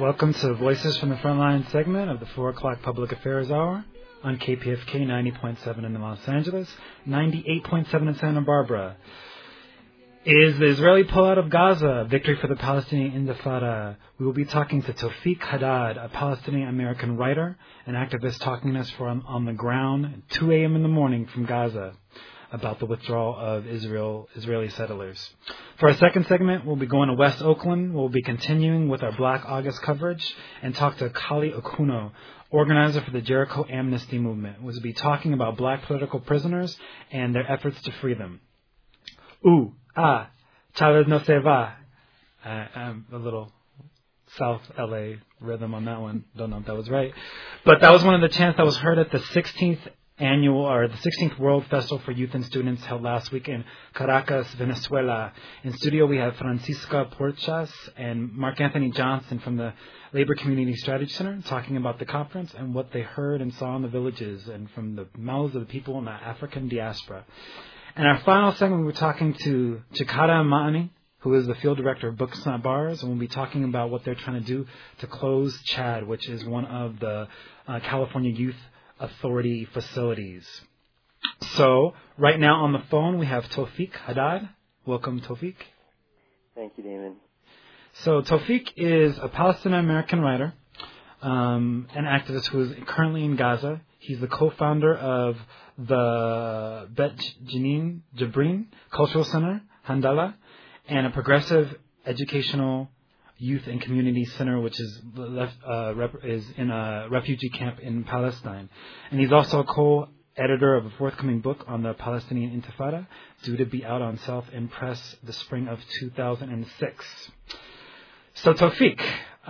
Welcome to Voices from the Frontline segment of the 4 o'clock Public Affairs Hour on KPFK 90.7 in Los Angeles, 98.7 in Santa Barbara. Is the Israeli pullout of Gaza victory for the Palestinian Intifada? We will be talking to Tawfiq Haddad, a Palestinian-American writer and activist talking to us from on the ground at 2 a.m. in the morning from Gaza about the withdrawal of Israeli settlers. For our second segment, we'll be going to West Oakland. We'll be continuing with our Black August coverage and talk to Kali Okuno, organizer for the Jericho Amnesty Movement. We'll be talking about black political prisoners and their efforts to free them. Chavez no se va. I'm a little South LA rhythm on that one. Don't know if that was right. But that was one of the chants that was heard at the 16th World Festival for Youth and Students held last week in Caracas, Venezuela. In studio, we have Francisca Porchas and Mark Anthony Johnson from the Labor Community Strategy Center talking about the conference and what they heard and saw in the villages and from the mouths of the people in the African diaspora. And our final segment, we're talking to Chikara Ma'ani, who is the field director of Books Not Bars, and we'll be talking about what they're trying to do to close CHAD, which is one of the California Youth Authority facilities. So, right now on the phone, we have Tawfiq Haddad. Welcome, Tawfiq. Thank you, Damon. So, Tawfiq is a Palestinian-American writer, an activist who is currently in Gaza. He's the co-founder of the Bet Jibrin Cultural Center, Handala, and a progressive educational youth and community center, which is in a refugee camp in Palestine. And he's also a co-editor of a forthcoming book on the Palestinian Intifada, due to be out on Self-In Press the spring of 2006. So, Tawfiq,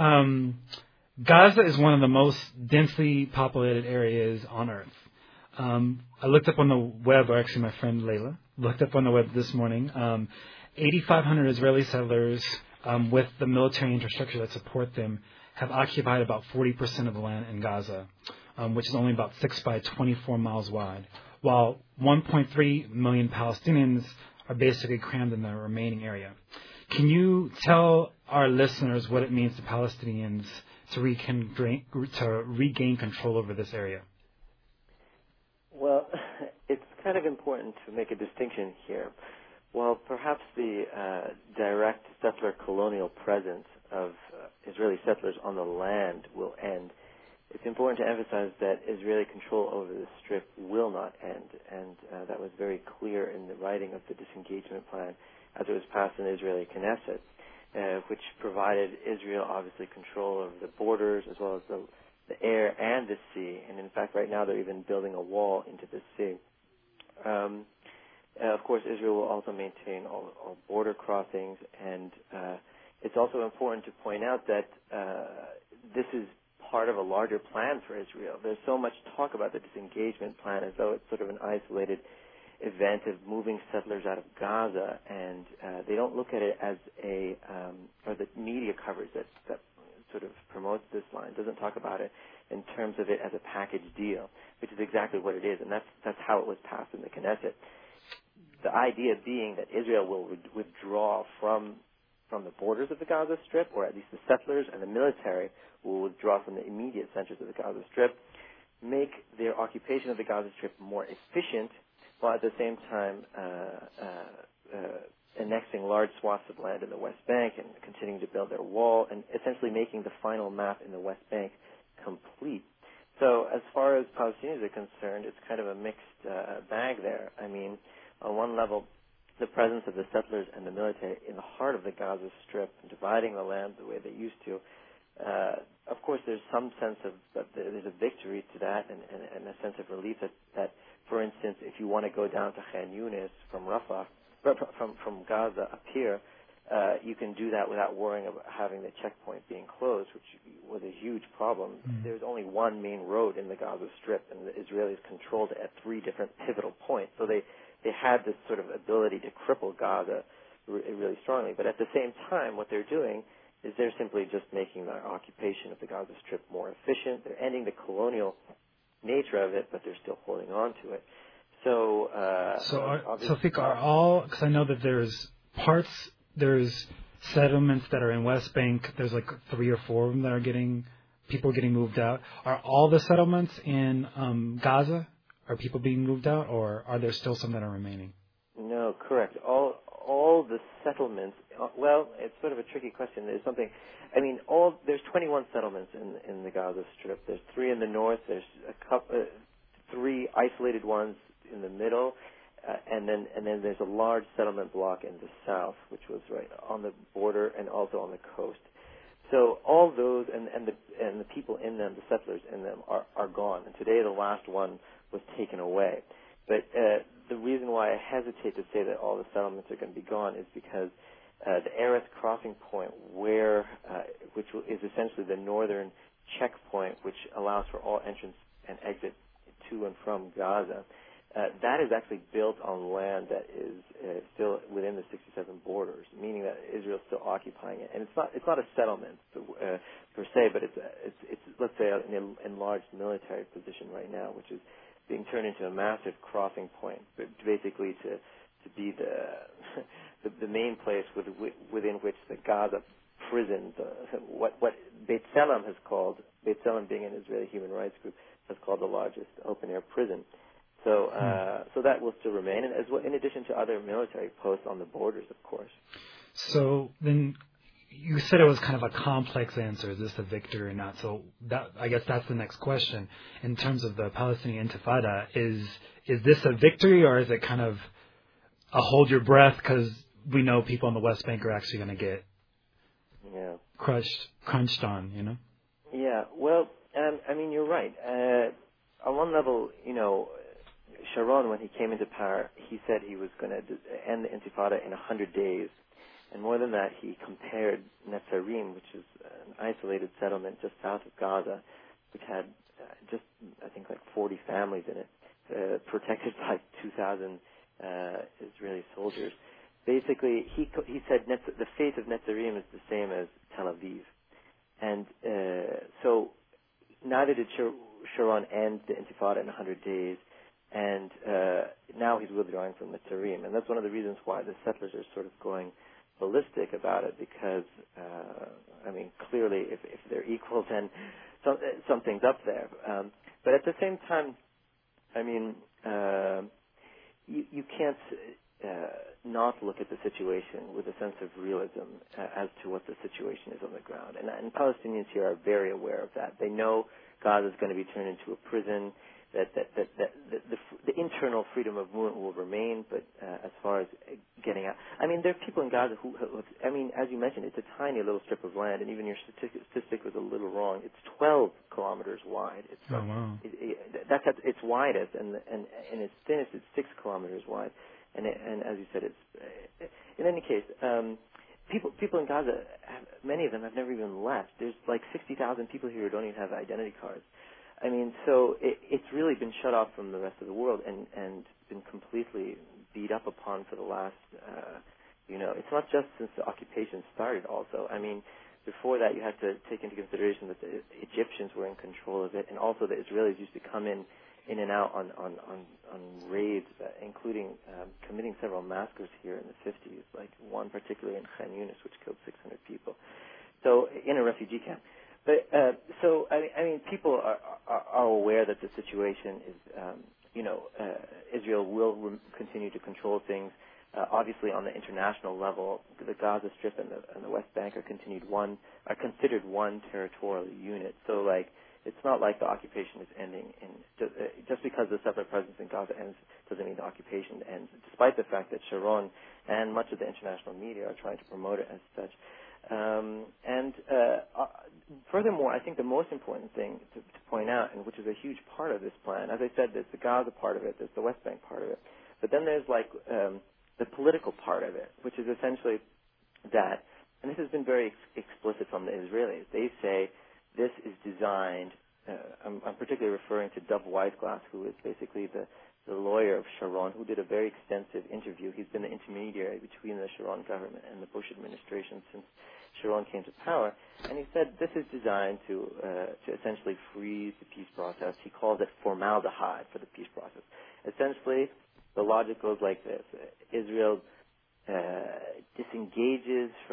Gaza is one of the most densely populated areas on Earth. I looked up on the web, or actually my friend Layla looked up on the web this morning, 8,500 Israeli settlers with the military infrastructure that support them have occupied about 40% of the land in Gaza, which is only about 6 by 24 miles wide, while 1.3 million Palestinians are basically crammed in the remaining area. Can you tell our listeners what it means to Palestinians to regain control over this area? Well, it's kind of important to make a distinction here. While perhaps the direct settler colonial presence of Israeli settlers on the land will end, it's important to emphasize that Israeli control over the Strip will not end, and that was very clear in the writing of the disengagement plan as it was passed in the Israeli Knesset, which provided Israel obviously control over the borders as well as the air and the sea, and in fact right now they're even building a wall into the sea. Of course, Israel will also maintain all border crossings, and it's also important to point out that this is part of a larger plan for Israel. There's so much talk about the disengagement plan as though it's sort of an isolated event of moving settlers out of Gaza, and they don't look at it as or the media coverage that sort of promotes this line doesn't talk about it in terms of it as a package deal, which is exactly what it is, and that's how it was passed in the Knesset. The idea being that Israel will withdraw from the borders of the Gaza Strip, or at least the settlers and the military will withdraw from the immediate centers of the Gaza Strip, make their occupation of the Gaza Strip more efficient, while at the same time annexing large swaths of land in the West Bank and continuing to build their wall and essentially making the final map in the West Bank complete. So as far as Palestinians are concerned, it's kind of a mixed bag there. I mean, on one level, the presence of the settlers and the military in the heart of the Gaza Strip, dividing the land the way they used to, of course there's some sense of that there's a victory to that and a sense of relief that, for instance, if you want to go down to Khan Yunis from Rafah, from Gaza up here, you can do that without worrying about having the checkpoint being closed, which was a huge problem. Mm-hmm. There's only one main road in the Gaza Strip, and the Israelis controlled it at 3 different pivotal points. So they had this sort of ability to cripple Gaza really strongly. But at the same time, what they're doing is they're simply just making the occupation of the Gaza Strip more efficient. They're ending the colonial nature of it, but they're still holding on to it. So, Tawfiq, are all, because I know that there's settlements that are in West Bank, there's like 3 or 4 of them that are people getting moved out. Are all the settlements in Gaza, are people being moved out, or are there still some that are remaining? No, correct. All the settlements. Well, it's sort of a tricky question. There's something. I mean, there's 21 settlements in the Gaza Strip. There's 3 in the north. There's 3 isolated ones in the middle, and then there's a large settlement block in the south, which was right on the border and also on the coast. So all those and the people in them, the settlers in them, are gone. And today the last one was taken away. But the reason why I hesitate to say that all the settlements are going to be gone is because the Erez crossing point, which is essentially the northern checkpoint, which allows for all entrance and exit to and from Gaza, that is actually built on land that is still within the 67 borders, meaning that Israel is still occupying it. And it's not a settlement per se, but it's let's say an enlarged military position right now, which is being turned into a massive crossing point, basically to be the main place within which the Gaza prison, what Beit Tselem has called, Beit Tselem being an Israeli human rights group, has called the largest open-air prison. So that will still remain, and as well, in addition to other military posts on the borders, of course. So then you said it was kind of a complex answer. Is this a victory or not? So I guess that's the next question. In terms of the Palestinian Intifada, is this a victory, or is it kind of a hold your breath because we know people on the West Bank are actually going to get crunched on, you know? Yeah, well, I mean, you're right. On one level, Sharon, when he came into power, he said he was going to end the Intifada in 100 days. And more than that, he compared Netzarim, which is an isolated settlement just south of Gaza, which had just, I think, like 40 families in it, protected by 2,000 Israeli soldiers. Basically, he said the fate of Netzarim is the same as Tel Aviv. And so neither did Sharon end the Intifada in 100 days, and now he's withdrawing from Netzarim. And that's one of the reasons why the settlers are sort of going ballistic about it, because, I mean, clearly if they're equal, then something's up there. But at the same time, I mean, you can't not look at the situation with a sense of realism as to what the situation is on the ground. And Palestinians here are very aware of that. They know Gaza is going to be turned into a prison, that the internal freedom of movement will remain, but as far as getting out, I mean, there are people in Gaza who, I mean, as you mentioned, it's a tiny little strip of land, and even your statistic was a little wrong. It's 12 kilometers wide. It's wow. That's at its widest, and its thinnest, it's 6 kilometers wide. And as you said, it's in any case, people in Gaza, many of them have never even left. There's like 60,000 people here who don't even have identity cards. I mean, so it's really been shut off from the rest of the world and been completely beat up upon for the last, it's not just since the occupation started also. I mean, before that you had to take into consideration that the Egyptians were in control of it, and also the Israelis used to come in and out on raids, including committing several massacres here in the 50s, like one particularly in Khan Yunis, which killed 600 people. So in a refugee camp. But so I mean, people are aware that the situation is, Israel will continue to control things. Obviously, on the international level, the Gaza Strip and the West Bank are considered one territorial unit. So, like, it's not like the occupation is ending. Just because the settler presence in Gaza ends doesn't mean the occupation ends, despite the fact that Sharon and much of the international media are trying to promote it as such. Furthermore, I think the most important thing to point out, and which is a huge part of this plan, as I said, there's the Gaza part of it, there's the West Bank part of it, but then there's like the political part of it, which is essentially that, and this has been very explicit from the Israelis. They say this is designed. I'm particularly referring to Dov Weisglass, who is basically the lawyer of Sharon, who did a very extensive interview. He's been the intermediary between the Sharon government and the Bush administration since Sharon came to power. And he said this is designed to essentially freeze the peace process. He calls it formaldehyde for the peace process. Essentially, the logic goes like this. Israel disengages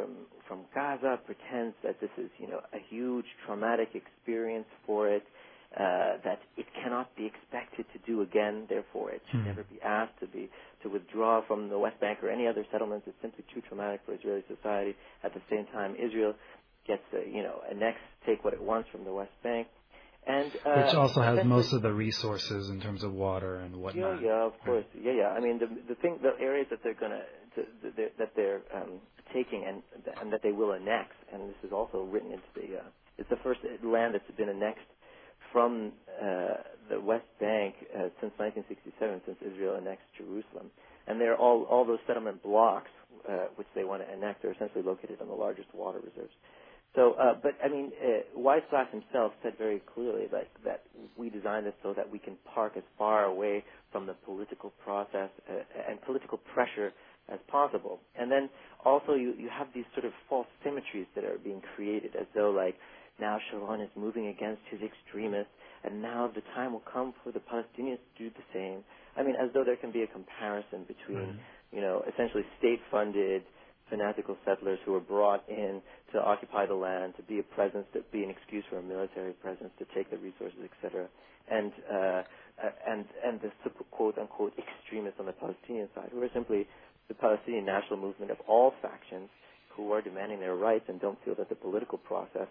from Gaza pretends that this is, a huge traumatic experience for it, that it cannot be expected to do again. Therefore, it should never be asked to withdraw from the West Bank or any other settlements. It's simply too traumatic for Israeli society. At the same time, Israel gets to, annex, take what it wants from the West Bank. And, which also has most of the resources in terms of water and whatnot. Yeah, of course. Yeah. I mean, the areas that they're taking and that they will annex, and this is also written into it's the first land that's been annexed from the West Bank since 1967, since Israel annexed Jerusalem. And they're all those settlement blocks which they want to annex are essentially located on the largest water reserves. So, but I mean, Weissglass himself said very clearly that we designed this so that we can park as far away from the political process and political pressure as possible. And then also you have these sort of false symmetries that are being created, as though like now Sharon is moving against his extremists, and now the time will come for the Palestinians to do the same. I mean, as though there can be a comparison between, essentially state-funded fanatical settlers who were brought in to occupy the land, to be a presence, to be an excuse for a military presence, to take the resources, etc., and the quote-unquote extremists on the Palestinian side, who are simply the Palestinian national movement of all factions who are demanding their rights and don't feel that the political process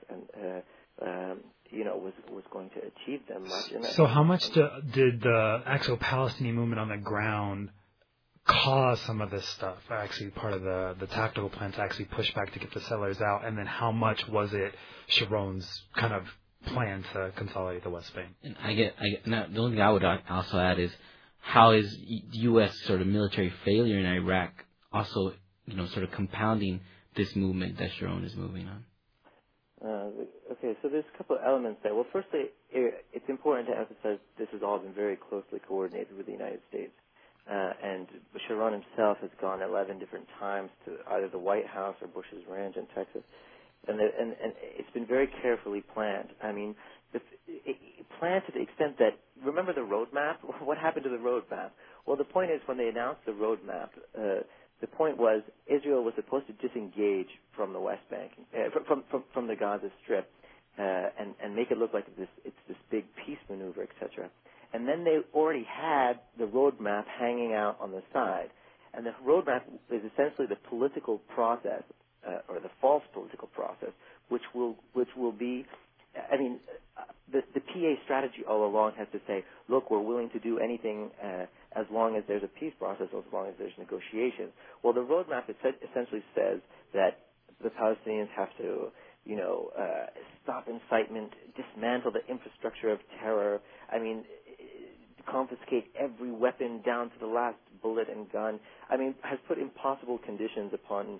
was going to achieve them much. So how much did the actual Palestinian movement on the ground cause some of this stuff, actually part of the tactical plan to actually push back to get the settlers out, and then how much was it Sharon's kind of plan to consolidate the West Bank? And I get now, the only thing I would also add is how is U.S. sort of military failure in Iraq also, sort of compounding this movement that Sharon is moving on? Okay, so there's a couple of elements there. Well, firstly, it's important to emphasize this has all been very closely coordinated with the United States. And Sharon himself has gone 11 different times to either the White House or Bush's ranch in Texas. And it's been very carefully planned. I mean, planned to the extent that, remember the roadmap? What happened to the roadmap? Well, the point is when they announced the roadmap, the point was Israel was supposed to disengage from the West Bank, from the Gaza Strip, and make it look like it's this big peace maneuver, etc. And then they already had the roadmap hanging out on the side. And the roadmap is essentially the political process, or the false political process, which will be, I mean, the PA strategy all along has to say, look, we're willing to do anything as long as there's a peace process, as long as there's negotiations. Well, the roadmap essentially says that the Palestinians have to, stop incitement, dismantle the infrastructure of terror. I mean, confiscate every weapon down to the last bullet and gun. I mean, has put impossible conditions upon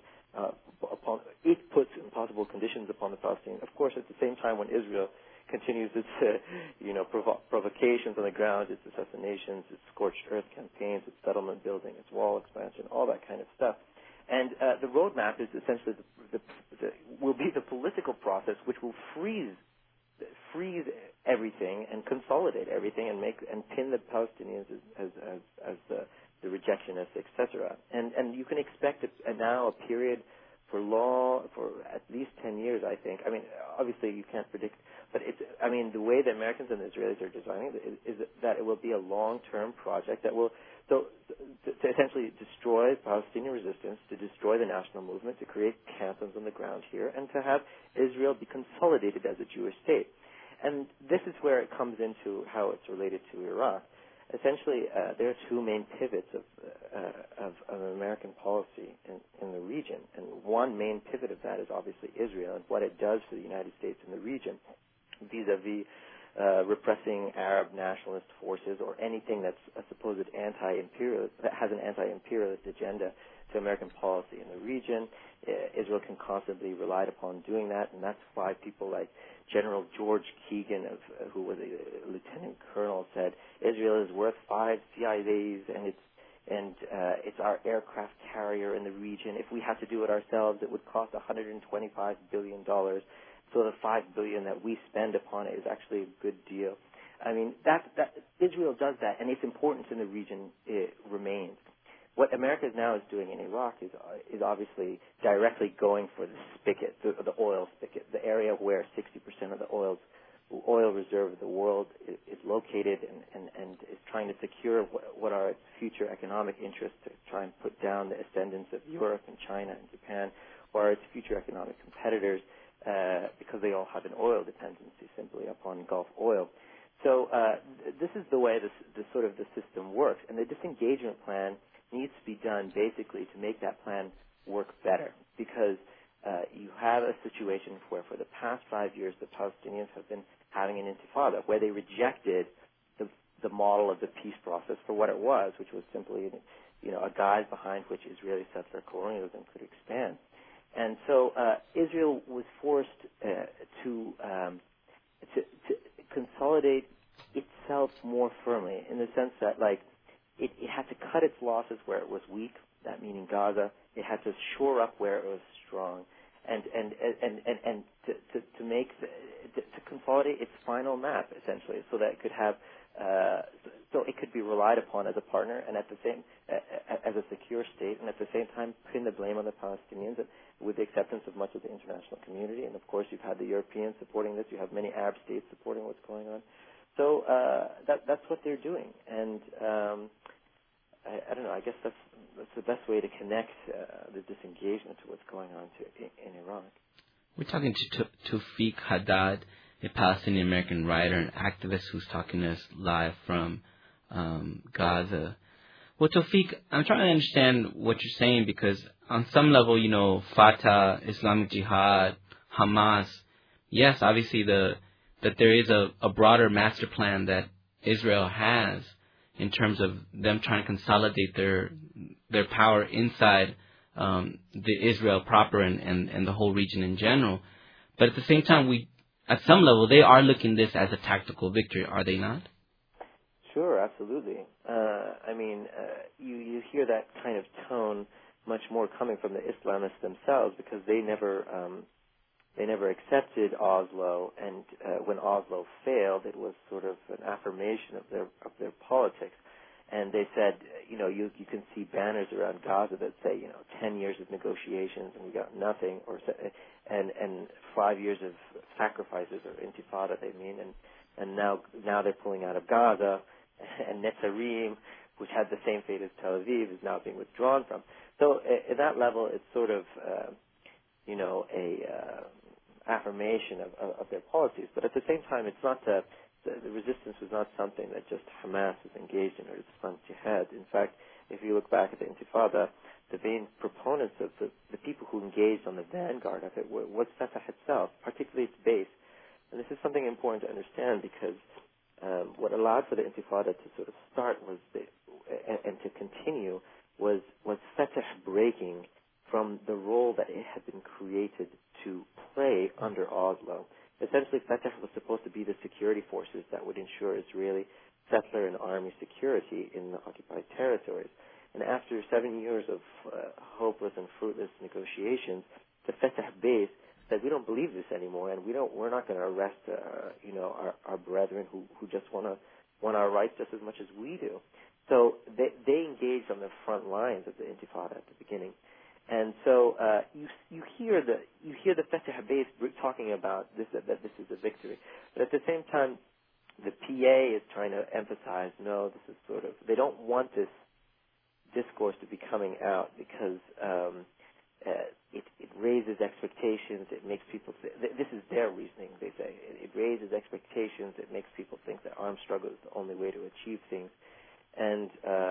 the Palestinians. Of course, at the same time, when Israel continues its, provocations on the ground, its assassinations, its scorched earth campaigns, its settlement building, its wall expansion, all that kind of stuff. And the roadmap is essentially will be the political process which will freeze everything and consolidate everything and pin the Palestinians as the rejectionists, etc. And you can expect now a period for at least 10 years, I think. I mean, obviously you can't predict, but the way the Americans and the Israelis are designing it is that it will be a long-term project that will to essentially destroy Palestinian resistance, to destroy the national movement, to create cantons on the ground here, and to have Israel be consolidated as a Jewish state. And this is where it comes into how it's related to Iraq. Essentially, there are two main pivots of American policy in the region. And one main pivot of that is obviously Israel and what it does for the United States in the region vis-a-vis repressing Arab nationalist forces or anything that's a supposed anti-imperialist, that has an anti-imperialist agenda to American policy in the region. Israel can constantly rely upon doing that, and that's why people like General George Keegan, who was a lieutenant colonel, said Israel is worth 5 CIAs, and it's our aircraft carrier in the region. If we had to do it ourselves, it would cost $125 billion. So the $5 billion that we spend upon it is actually a good deal. I mean, that Israel does that, and its importance in the region remains. what America now is doing in Iraq is obviously directly going for the spigot, the oil spigot, the area where 60% of the oil reserve of the world is located, and is trying to secure what are its future economic interests, to try and put down the ascendance of Europe and China and Japan, or its future economic competitors, because they all have an oil dependency simply upon Gulf oil. So this is the way the system works, and the disengagement plan needs to be done basically to make that plan work better, because you have a situation where for the past 5 years the Palestinians have been having an intifada, where they rejected the model of the peace process for what it was, which was simply a guise behind which Israeli settler colonialism could expand. And so Israel was forced to consolidate itself more firmly, in the sense that, like, it had to cut its losses where it was weak, that meaning Gaza. It had to shore up where it was strong, and to make to consolidate its final map, essentially, so that it could have so it could be relied upon as a partner, and at the same as a secure state, and at the same time pin the blame on the Palestinians, with the acceptance of much of the international community. And of course, you've had the Europeans supporting this. You have many Arab states supporting what's going on. So that's what they're doing, and I don't know. I guess that's the best way to connect the disengagement to what's going on in Iraq. We're talking to Tawfiq Haddad, a Palestinian American writer and activist who's talking to us live from Gaza. Well, Tawfiq, I'm trying to understand what you're saying, because on some level, Fatah, Islamic Jihad, Hamas, yes, obviously that there is a broader master plan that Israel has in terms of them trying to consolidate their power inside the Israel proper and the whole region in general. But at the same time, at some level, they are looking at this as a tactical victory, are they not? Sure, absolutely. You hear that kind of tone much more coming from the Islamists themselves, because they never accepted Oslo, and when Oslo failed, it was sort of an affirmation of their politics. And they said, you can see banners around Gaza that say, 10 years of negotiations and we got nothing, and 5 years of sacrifices, or intifada, they mean, and now they're pulling out of Gaza, and Netzarim, which had the same fate as Tel Aviv, is now being withdrawn from. So at that level, it's sort of, affirmation of their policies. But at the same time, it's not the resistance was not something that just Hamas was engaged in, or Islamic Jihad. In fact, if you look back at the Intifada, the main proponents of the people who engaged on the vanguard of it was Fatah itself, particularly its base. And this is something important to understand, because what allowed for the Intifada to sort of start and to continue was Fatah breaking from the role that it had been created to play under Oslo. Essentially, Fatah was supposed to be the security forces that would ensure Israeli settler and army security in the occupied territories. And after 7 years of hopeless and fruitless negotiations, the Fatah base said, we don't believe this anymore, and we're not going to arrest our brethren who just want our rights just as much as we do. So they engaged on the front lines of the Intifada at the beginning. And so you hear the Fatah base talking about this, that this is a victory, but at the same time, the PA is trying to emphasize, no, this is sort of, they don't want this discourse to be coming out, because it raises expectations. It makes people this is their reasoning. They say it raises expectations. It makes people think that armed struggle is the only way to achieve things, and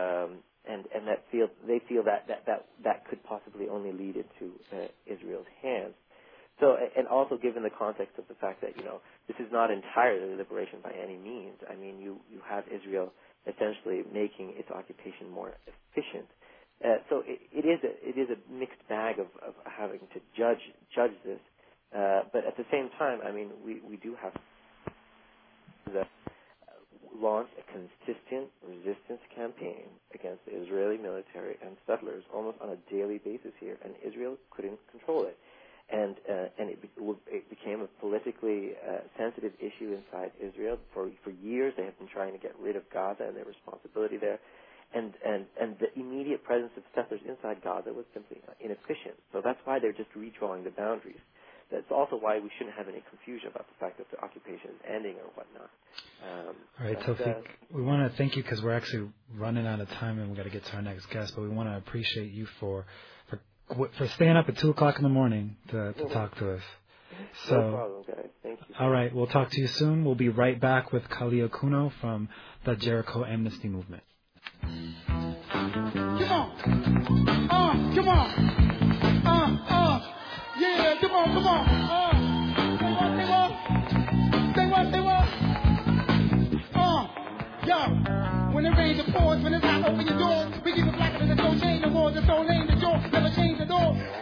they feel that could possibly only lead into Israel's hands. So, and also given the context of the fact that this is not entirely liberation by any means. I mean, you have Israel essentially making its occupation more efficient. So it is a mixed bag of having to judge this. But at the same time, I mean, we do have to launch a consistent resistance campaign against the Israeli military and settlers almost on a daily basis here, and Israel couldn't control it. And it became a politically sensitive issue inside Israel. For years, they have been trying to get rid of Gaza and their responsibility there. and the immediate presence of settlers inside Gaza was simply inefficient. So that's why they're just redrawing the boundaries. That's also why we shouldn't have any confusion about the fact that the occupation is ending or whatnot. All right, Tawfiq, we want to thank you because we're actually running out of time and we've got to get to our next guest, but we want to appreciate you for staying up at 2 o'clock in the morning to talk to us. So, no problem, guys. Thank you. All right, we'll talk to you soon. We'll be right back with Khalil Kuno from the Jericho Amnesty Movement. Come on. Come on. Yeah, come on. Say what? Yo, when it rains, it pours. When it's hot, open your door. We keep it blacker than the soul chain. No more, the soul lane, the door. Never change the door.